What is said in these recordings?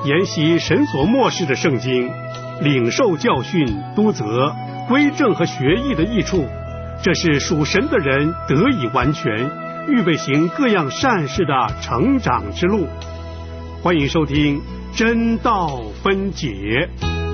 研习神所默示的圣经，领受教训、督责、归正和学艺的益处，这是属神的人得以完全，预备行各样善事的成长之路。欢迎收听真道分解。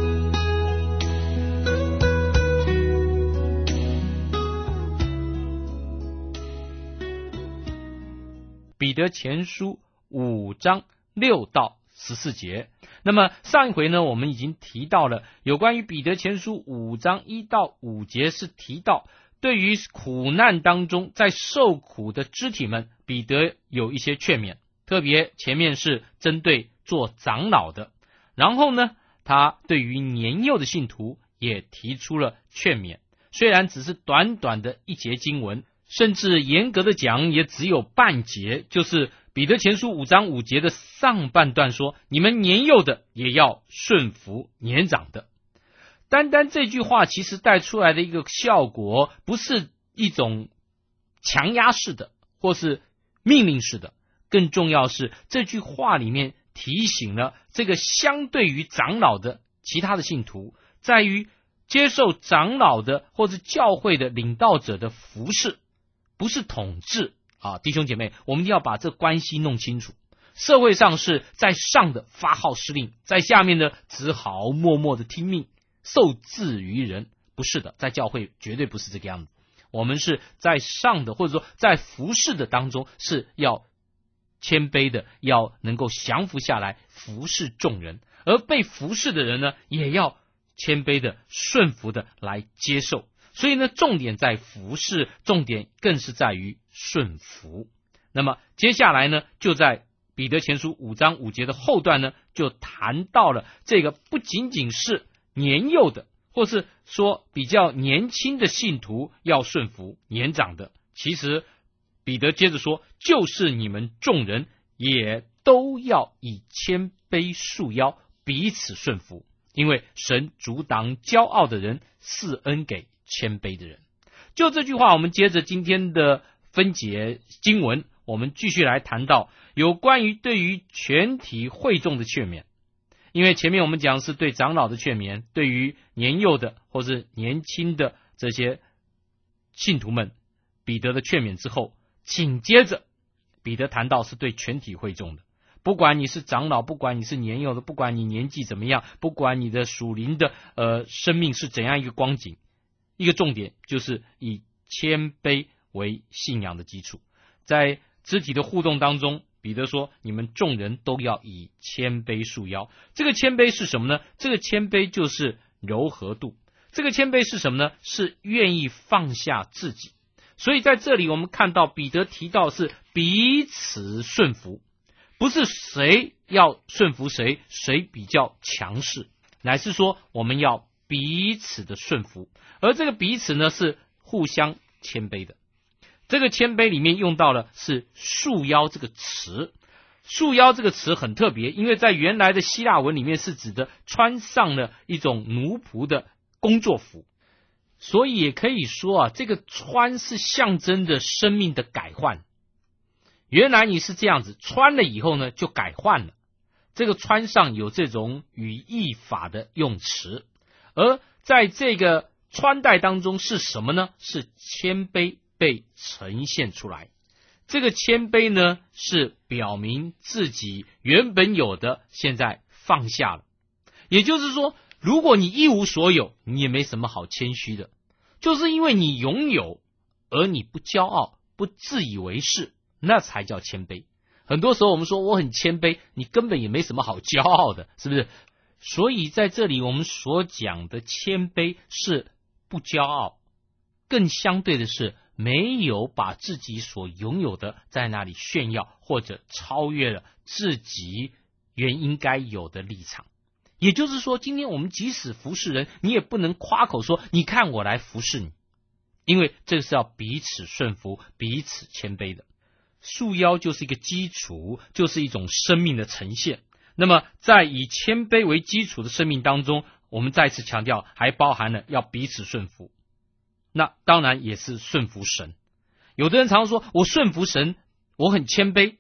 彼得前书5章6到14节。那么上一回呢，我们已经提到了有关于彼得前书5章1到5节，是提到对于苦难当中在受苦的肢体们，彼得有一些劝勉，特别前面是针对做长老的，然后呢，他对于年幼的信徒也提出了劝勉，虽然只是短短的一节经文，甚至严格的讲也只有半节，就是彼得前书5章5节的上半段说，你们年幼的也要顺服年长的。单单这句话其实带出来的一个效果，不是一种强压式的或是命令式的，更重要是这句话里面提醒了这个相对于长老的其他的信徒，在于接受长老的或是教会的领导者的服侍，不是统治啊，弟兄姐妹，我们一定要把这关系弄清楚。社会上是在上的发号施令，在下面的只好默默的听命，受制于人。不是的，在教会绝对不是这个样子。我们是在上的，或者说在服侍的当中，是要谦卑的，要能够降服下来服侍众人，而被服侍的人呢，也要谦卑的顺服的来接受。所以呢，重点在服侍，重点更是在于顺服。那么接下来呢，就在彼得前书5章5节的后段呢，就谈到了这个不仅仅是年幼的，或是说比较年轻的信徒要顺服年长的，其实彼得接着说，就是你们众人也都要以谦卑束腰，彼此顺服，因为神阻挡骄傲的人，赐恩给谦卑的人。就这句话，我们接着今天的分解经文，我们继续来谈到有关于对于全体会众的劝勉。因为前面我们讲是对长老的劝勉，对于年幼的或是年轻的这些信徒们，彼得的劝勉之后，紧接着彼得谈到是对全体会众的，不管你是长老，不管你是年幼的，不管你年纪怎么样，不管你的属灵的生命是怎样一个光景，一个重点就是以谦卑为信仰的基础。在肢体的互动当中，彼得说，你们众人都要以谦卑束腰。这个谦卑是什么呢？这个谦卑就是柔和度。这个谦卑是什么呢？是愿意放下自己。所以在这里我们看到彼得提到是彼此顺服，不是谁要顺服谁，谁比较强势，乃是说我们要彼此的顺服。而这个彼此呢，是互相谦卑的。这个谦卑里面用到了是束腰这个词。束腰这个词很特别，因为在原来的希腊文里面是指的穿上了一种奴仆的工作服，所以也可以说这个穿是象征着生命的改换。原来你是这样子，穿了以后呢就改换了。这个穿上有这种语义法的用词，而在这个穿戴当中是什么呢？是谦卑被呈现出来。这个谦卑呢，是表明自己原本有的，现在放下了。也就是说，如果你一无所有，你也没什么好谦虚的，就是因为你拥有，而你不骄傲，不自以为是，那才叫谦卑。很多时候我们说我很谦卑，你根本也没什么好骄傲的，是不是？所以在这里我们所讲的谦卑是不骄傲，更相对的是没有把自己所拥有的在那里炫耀，或者超越了自己原应该有的立场。也就是说，今天我们即使服侍人，你也不能夸口说你看我来服侍你，因为这是要彼此顺服，彼此谦卑的。束腰就是一个基础，就是一种生命的呈现。那么在以谦卑为基础的生命当中，我们再次强调还包含了要彼此顺服，那当然也是顺服神。有的人常说我顺服神，我很谦卑，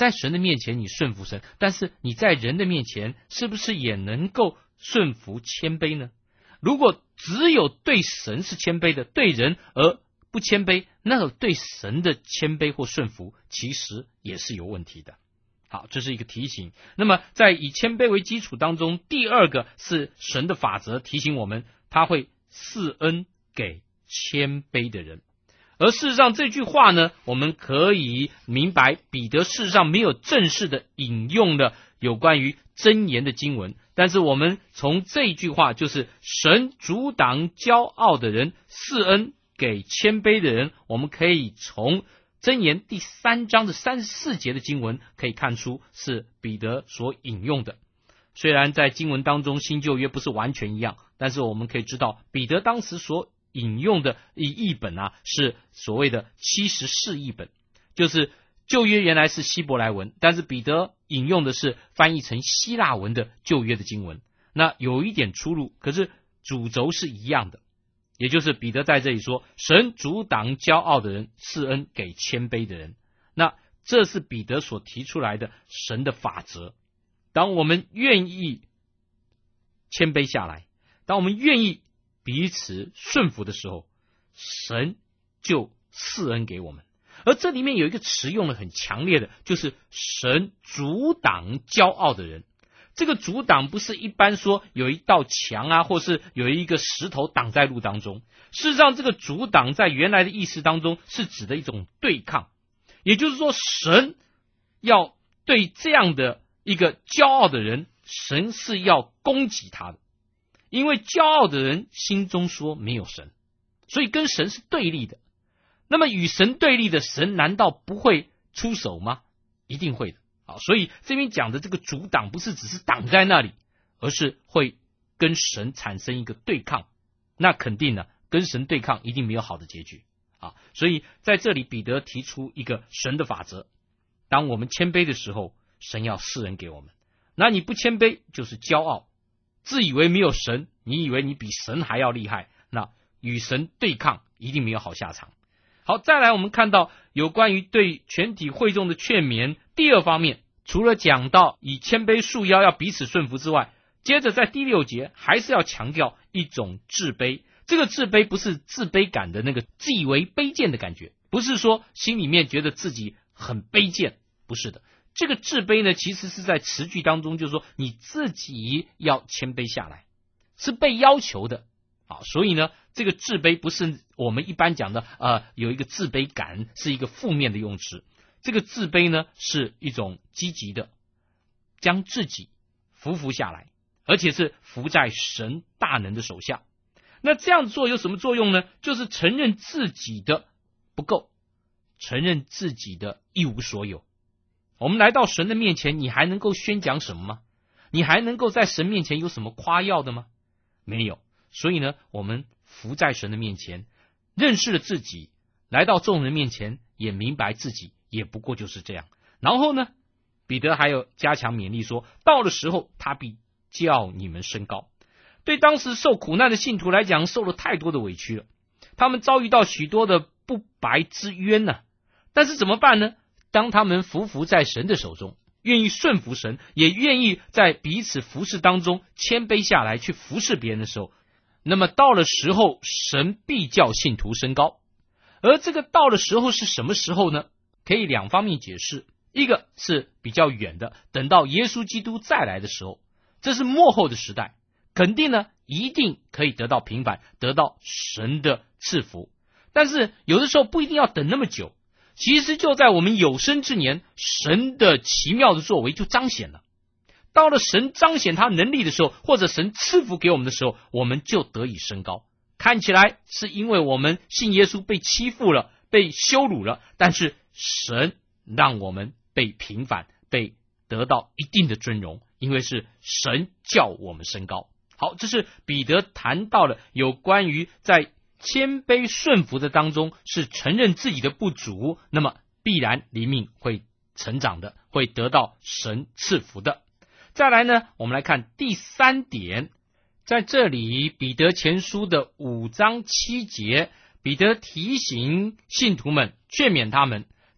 在神的面前你顺服神，但是你在人的面前是不是也能够顺服谦卑呢？如果只有对神是谦卑的，对人而不谦卑，那个对神的谦卑或顺服其实也是有问题的。好，这是一个提醒。那么在以谦卑为基础当中，第二个是神的法则，提醒我们他会赐恩给谦卑的人。而事实上这句话呢，我们可以明白彼得事实上没有正式的引用了有关于箴言的经文，但是我们从这句话，就是神阻挡骄傲的人，赐恩给谦卑的人，我们可以从箴言第3章的34节的经文可以看出是彼得所引用的。虽然在经文当中新旧约不是完全一样，但是我们可以知道彼得当时所引用的译本是所谓的74译本，就是旧约原来是希伯来文，但是彼得引用的是翻译成希腊文的旧约的经文，那有一点出入，可是主轴是一样的。也就是彼得在这里说，神阻挡骄傲的人，赐恩给谦卑的人。那这是彼得所提出来的神的法则。当我们愿意谦卑下来，当我们愿意彼此顺服的时候，神就赐恩给我们。而这里面有一个词用的很强烈的，就是神阻挡骄傲的人。这个阻挡不是一般说有一道墙或是有一个石头挡在路当中。事实上这个阻挡在原来的意思当中是指的一种对抗，也就是说神要对这样的一个骄傲的人，神是要攻击他的。因为骄傲的人心中说没有神，所以跟神是对立的。那么与神对立的神难道不会出手吗？一定会的。所以这边讲的这个阻挡不是只是挡在那里，而是会跟神产生一个对抗。那肯定呢，跟神对抗一定没有好的结局。所以在这里彼得提出一个神的法则，当我们谦卑的时候，神要赐恩给我们。那你不谦卑就是骄傲，自以为没有神，你以为你比神还要厉害，那与神对抗一定没有好下场。好，再来我们看到有关于对全体会众的劝勉，第二方面，除了讲到以谦卑束腰要彼此顺服之外，接着在第6节还是要强调一种自卑。这个自卑不是自卑感的那个自以为卑贱的感觉，不是说心里面觉得自己很卑贱，不是的。这个自卑呢，其实是在词句当中，就是说你自己要谦卑下来，是被要求的。所以呢，这个自卑不是我们一般讲的有一个自卑感，是一个负面的用词。这个自卑呢，是一种积极的，将自己服下来，而且是服在神大能的手下。那这样做有什么作用呢？就是承认自己的不够，承认自己的一无所有。我们来到神的面前，你还能够宣讲什么吗？你还能够在神面前有什么夸耀的吗？没有。所以呢，我们服在神的面前，认识了自己，来到众人面前，也明白自己也不过就是这样。然后呢，彼得还有加强勉励说，到了时候他必叫你们升高。对当时受苦难的信徒来讲，受了太多的委屈了，他们遭遇到许多的不白之冤呢。但是怎么办呢？当他们服在神的手中，愿意顺服神，也愿意在彼此服侍当中谦卑下来去服侍别人的时候，那么到了时候，神必叫信徒升高。而这个到了时候是什么时候呢？可以两方面解释。一个是比较远的，等到耶稣基督再来的时候，这是末后的时代，肯定呢一定可以得到平反，得到神的赐福。但是有的时候不一定要等那么久，其实就在我们有生之年，神的奇妙的作为就彰显了。到了神彰显他能力的时候，或者神赐福给我们的时候，我们就得以升高。看起来是因为我们信耶稣被欺负了，被羞辱了，但是神让我们被平反，被得到一定的尊荣，因为是神叫我们升高。好，这是彼得谈到了有关于在谦卑顺服的当中，是承认自己的不足，那么必然灵命会成长的，会得到神赐福的。再来呢，我们来看第3点，在这里彼得前书的5章7节，彼得提醒信徒们，劝勉他们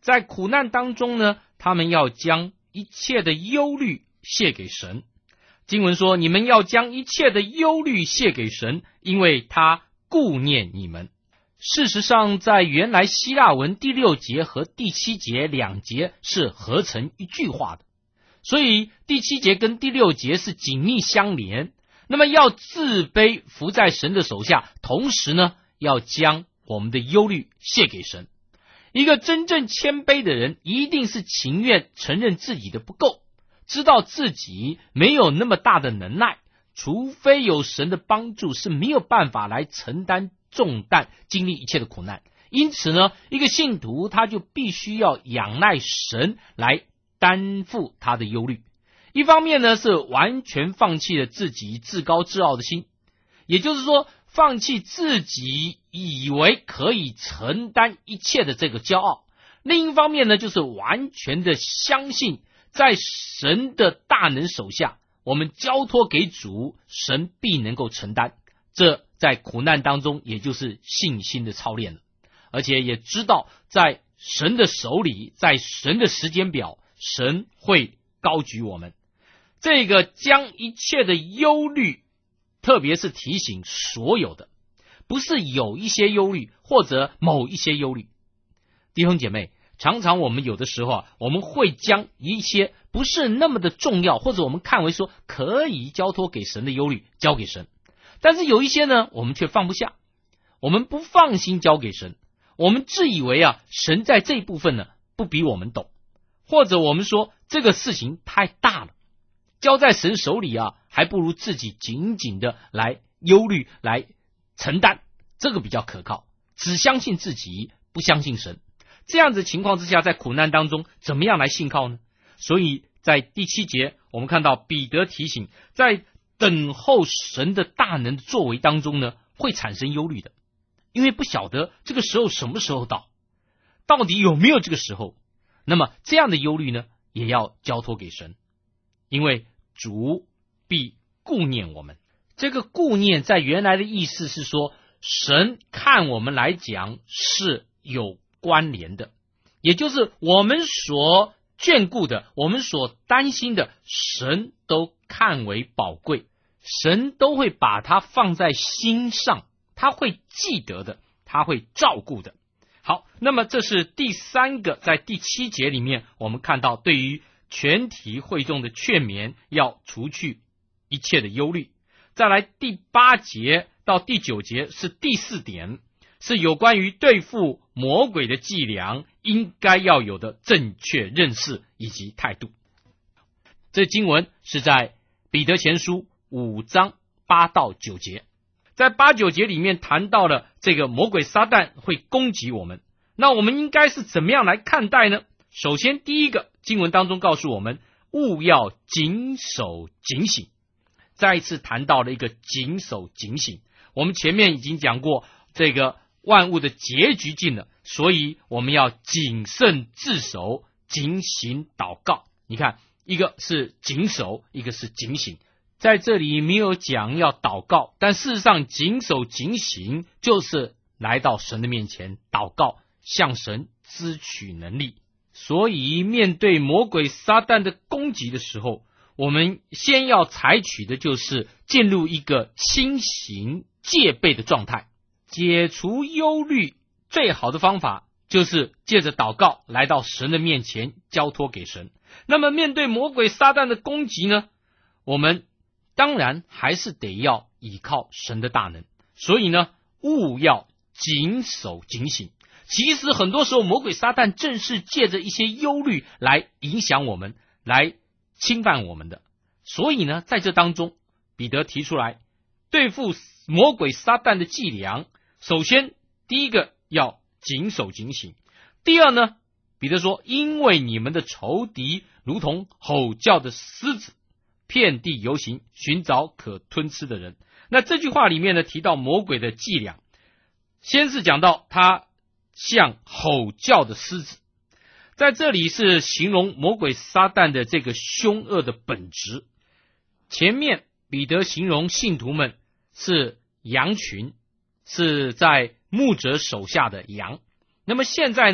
在苦难当中呢，他们要将一切的忧虑卸给神。经文说，你们要将一切的忧虑卸给神，因为他顾念你们。事实上，在原来希腊文第6节和第7节2节是合成一句话的，所以第7节跟第6节是紧密相连。那么要自卑服在神的手下，同时呢，要将我们的忧虑卸给神。一个真正谦卑的人，一定是情愿承认自己的不够，知道自己没有那么大的能耐，除非有神的帮助，是没有办法来承担重担，经历一切的苦难。因此呢，一个信徒他就必须要仰赖神来担负他的忧虑。一方面呢，是完全放弃了自己自高自傲的心，也就是说，放弃自己以为可以承担一切的这个骄傲。另一方面呢，就是完全的相信在神的大能手下，我们交托给主，神必能够承担。这在苦难当中也就是信心的操练了，而且也知道在神的手里，在神的时间表，神会高举我们。这个将一切的忧虑，特别是提醒所有的，不是有一些忧虑或者某一些忧虑。弟兄姐妹，常常我们有的时候我们会将一些不是那么的重要，或者我们看为说可以交托给神的忧虑交给神，但是有一些呢，我们却放不下，我们不放心交给神，我们自以为神在这一部分呢不比我们懂，或者我们说这个事情太大了，交在神手里还不如自己紧紧的来忧虑来承担，这个比较可靠。只相信自己，不相信神，这样子情况之下，在苦难当中怎么样来信靠呢？所以在第7节我们看到彼得提醒，在等候神的大能的作为当中呢，会产生忧虑的，因为不晓得这个时候什么时候到底有没有这个时候。那么这样的忧虑呢，也要交托给神，因为主必顾念我们。这个顾念在原来的意思是说，神看我们来讲是有关联的，也就是我们所眷顾的，我们所担心的，神都看为宝贵，神都会把它放在心上，他会记得的，他会照顾的。好，那么这是第3个，在第7节里面我们看到对于全体会众的劝勉，要除去一切的忧虑。再来第8节到第9节是第4点，是有关于对付魔鬼的伎俩应该要有的正确认识以及态度。这经文是在彼得前书5章8到9节。在8、9节里面谈到了这个魔鬼撒旦会攻击我们，那我们应该是怎么样来看待呢？首先第一个，经文当中告诉我们，务要谨守警醒。再一次谈到了一个谨守警醒。我们前面已经讲过，这个万物的结局近了，所以我们要谨慎自守，警醒祷告。你看，一个是谨守，一个是警醒。在这里没有讲要祷告，但事实上谨守警醒就是来到神的面前祷告，向神支取能力。所以面对魔鬼撒旦的攻击的时候，我们先要采取的就是进入一个清醒戒备的状态。解除忧虑最好的方法就是借着祷告来到神的面前，交托给神。那么面对魔鬼撒旦的攻击呢，我们当然还是得要依靠神的大能，所以呢，务要谨守警醒。其实很多时候魔鬼撒旦正是借着一些忧虑来影响我们，来侵犯我们的。所以呢，在这当中彼得提出来对付魔鬼撒旦的伎俩，首先第一个要谨守警醒。第二呢，彼得说，因为你们的仇敌如同吼叫的狮子，遍地游行，寻找可吞吃的人。那这句话里面呢，提到魔鬼的伎俩，先是讲到他像吼叫的狮子，在这里是形容魔鬼撒旦的这个凶恶的本质。前面彼得形容信徒们是羊群，是在牧者手下的羊。那么现在呢，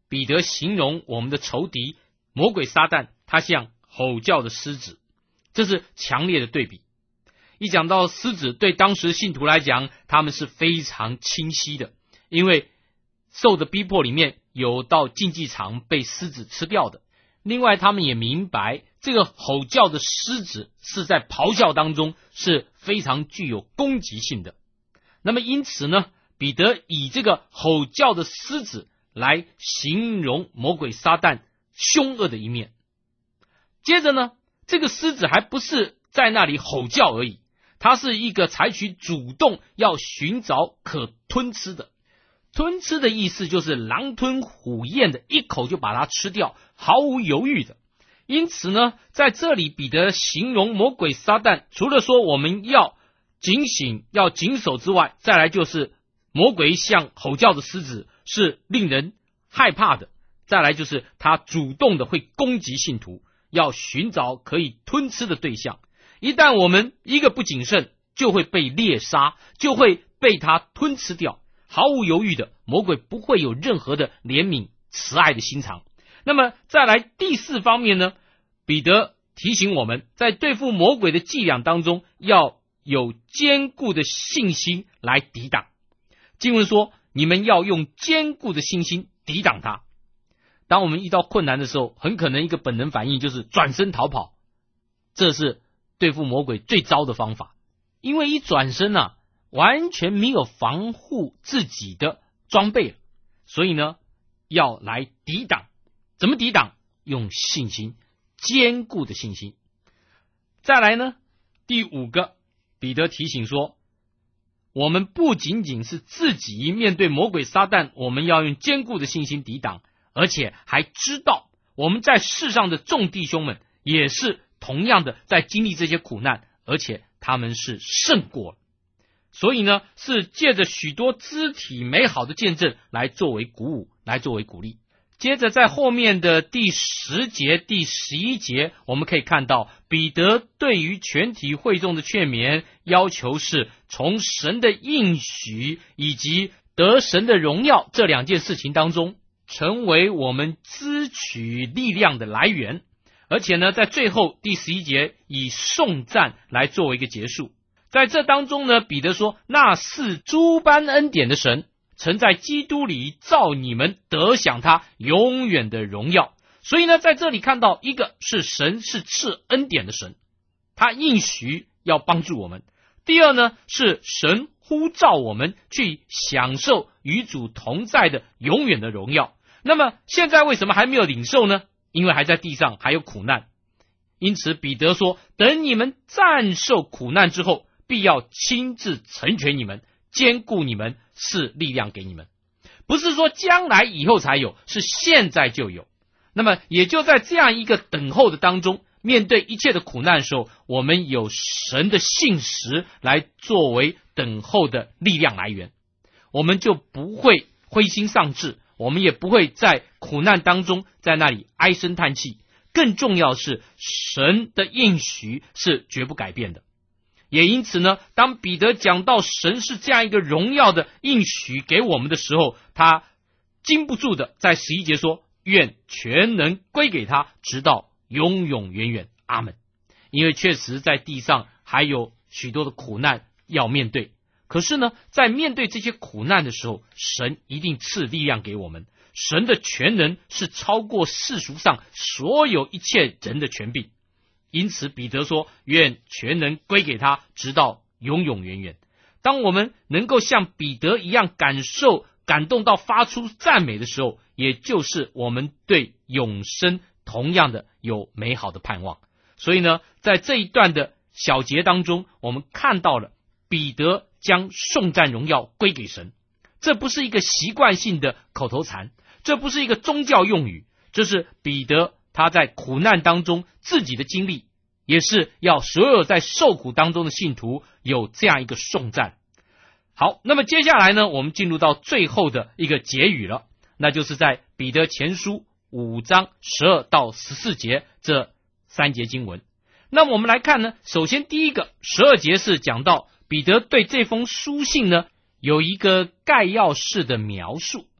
彼得形容我们的仇敌魔鬼撒旦，他像吼叫的狮子，这是强烈的对比。一讲到狮子，对当时信徒来讲，他们是非常清晰的，因为受的逼迫里面有到竞技场被狮子吃掉的。另外他们也明白，这个吼叫的狮子是在咆哮当中是非常具有攻击性的。那么因此呢，彼得以这个吼叫的狮子来形容魔鬼撒旦凶恶的一面。接着呢，这个狮子还不是在那里吼叫而已，它是一个采取主动要寻找可吞吃的。吞吃的意思就是狼吞虎咽的，一口就把它吃掉，毫无犹豫的。因此呢，在这里彼得形容魔鬼撒旦，除了说我们要警醒要谨守之外，再来就是魔鬼像吼叫的狮子是令人害怕的，再来就是他主动的会攻击信徒，要寻找可以吞吃的对象。一旦我们一个不谨慎，就会被猎杀，就会被他吞吃掉，毫无犹豫的，魔鬼不会有任何的怜悯慈爱的心肠。那么再来第四方面呢，彼得提醒我们，在对付魔鬼的伎俩当中，要有坚固的信心来抵挡。经文说，你们要用坚固的信心抵挡他。当我们遇到困难的时候，很可能一个本能反应就是转身逃跑，这是对付魔鬼最糟的方法。因为一转身完全没有防护自己的装备了，所以呢，要来抵挡。怎么抵挡？用信心，坚固的信心。再来呢，第五个，彼得提醒说，我们不仅仅是自己面对魔鬼撒旦，我们要用坚固的信心抵挡，而且还知道我们在世上的众弟兄们也是同样的在经历这些苦难，而且他们是胜过了。所以呢，是借着许多肢体美好的见证来作为鼓舞，来作为鼓励。接着在后面的第10节、第11节，我们可以看到彼得对于全体会众的劝勉，要求是从神的应许以及得神的荣耀这两件事情当中，成为我们支取力量的来源。而且呢，在最后第11节以颂赞来作为一个结束。在这当中呢，彼得说，那是诸般恩典的神，曾在基督里造你们得享他永远的荣耀。所以呢，在这里看到，一个是神是赐恩典的神，他应许要帮助我们。第二呢，是神呼召我们去享受与主同在的永远的荣耀。那么现在为什么还没有领受呢？因为还在地上还有苦难。因此彼得说，等你们战胜苦难之后，必要亲自成全你们，坚固你们，是力量给你们。不是说将来以后才有，是现在就有。那么也就在这样一个等候的当中，面对一切的苦难的时候，我们有神的信实来作为等候的力量来源，我们就不会灰心丧志，我们也不会在苦难当中在那里唉声叹气。更重要是神的应许是绝不改变的。也因此呢，当彼得讲到神是这样一个荣耀的应许给我们的时候，他禁不住的在11节说，愿全能归给他，直到永永远远，阿们。因为确实在地上还有许多的苦难要面对，可是呢，在面对这些苦难的时候，神一定赐力量给我们。神的全能是超过世俗上所有一切人的权柄。因此彼得说，愿全能归给他，直到永永远远。当我们能够像彼得一样感动到发出赞美的时候，也就是我们对永生同样的有美好的盼望。所以呢，在这一段的小节当中，我们看到了彼得将颂赞荣耀归给神。这不是一个习惯性的口头禅，这不是一个宗教用语，这是彼得他在苦难当中自己的经历，也是要所有在受苦当中的信徒有这样一个颂赞。好，那么接下来呢，我们进入到最后的一个结语了，那就是在彼得前书5章12到14节这3节经文。那么我们来看呢，首先第一个12节是讲到彼得对这封书信呢有一个概要式的描述。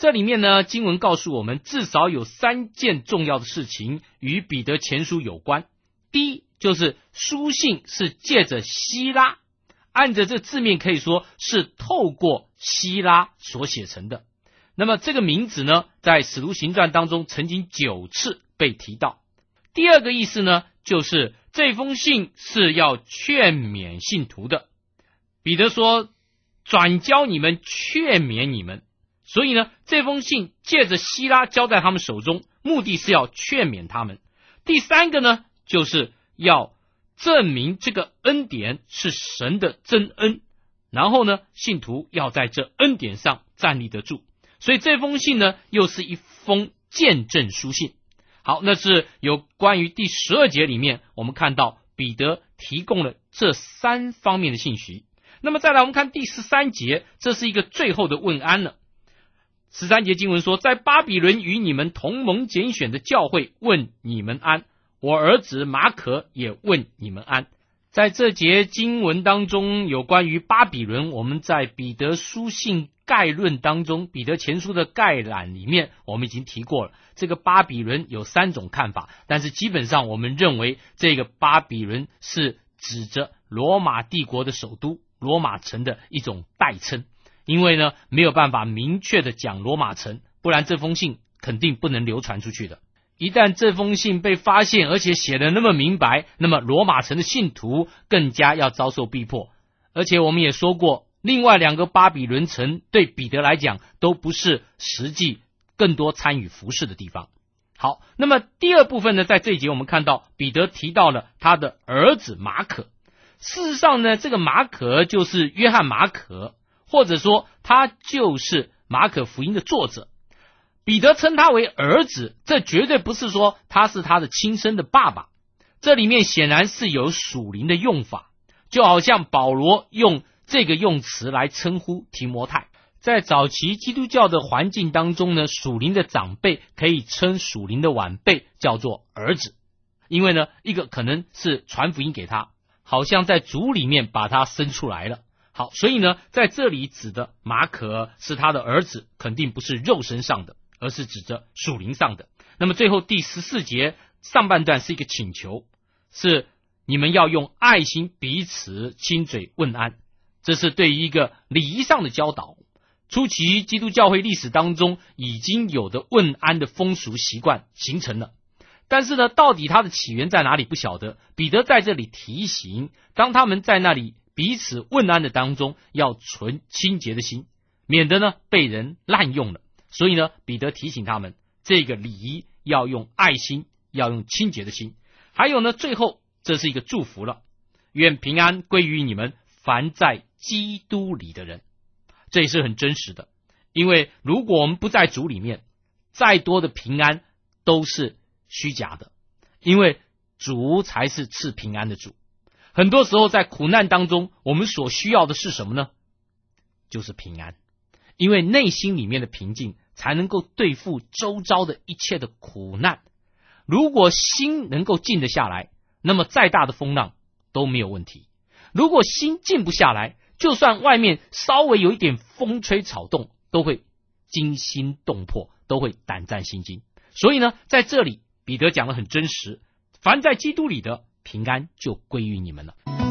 这里面呢，经文告诉我们，至少有3件重要的事情与彼得前书有关。第一，就是书信是借着希拉，按着这字面可以说是透过希拉所写成的。那么这个名字呢，在使徒行传当中曾经9次被提到。第二个意思呢，就是这封信是要劝勉信徒的。彼得说，转交你们，劝勉你们。所以呢，这封信借着希拉交在他们手中，目的是要劝勉他们。第三个呢，就是要证明这个恩典是神的真恩，然后呢，信徒要在这恩典上站立得住。所以这封信呢，又是一封见证书信。好，那是有关于第12节里面，我们看到彼得提供了这3方面的信息。那么再来我们看第13节，这是一个最后的问安了。13节经文说，在巴比伦与你们同盟拣选的教会问你们安，我儿子马可也问你们安。在这节经文当中，有关于巴比伦，我们在彼得书信概论当中，彼得前书的概览里面，我们已经提过了。这个巴比伦有3种看法，但是基本上我们认为这个巴比伦是指着罗马帝国的首都罗马城的一种代称。因为呢，没有办法明确的讲罗马城，不然这封信肯定不能流传出去的。一旦这封信被发现，而且写得那么明白，那么罗马城的信徒更加要遭受逼迫。而且我们也说过，另外2个巴比伦城对彼得来讲都不是实际更多参与服事的地方。好，那么第2部分呢，在这一节我们看到彼得提到了他的儿子马可。事实上呢，这个马可就是约翰马可，或者说他就是马可福音的作者。彼得称他为儿子，这绝对不是说他是他的亲生的爸爸，这里面显然是有属灵的用法，就好像保罗用这个用词来称呼提摩太。在早期基督教的环境当中呢，属灵的长辈可以称属灵的晚辈叫做儿子，因为呢，一个可能是传福音给他，好像在主里面把他生出来了。好，所以呢，在这里指的马可是他的儿子，肯定不是肉身上的，而是指着属灵上的。那么最后第14节上半段是一个请求，是你们要用爱心彼此亲嘴问安，这是对于一个礼仪上的教导。初期基督教会历史当中已经有的问安的风俗习惯形成了，但是呢，到底它的起源在哪里不晓得。彼得在这里提醒，当他们在那里彼此问安的当中，要存清洁的心，免得呢被人滥用了。所以呢，彼得提醒他们，这个礼仪要用爱心，要用清洁的心。还有呢，最后这是一个祝福了，愿平安归于你们凡在基督里的人。这也是很真实的，因为如果我们不在主里面，再多的平安都是虚假的，因为主才是赐平安的主。很多时候在苦难当中，我们所需要的是什么呢？就是平安，因为内心里面的平静才能够对付周遭的一切的苦难。如果心能够静得下来，那么再大的风浪都没有问题。如果心静不下来，就算外面稍微有一点风吹草动，都会惊心动魄，都会胆战心惊。所以呢，在这里彼得讲得很真实，凡在基督里的平安就归于你们了。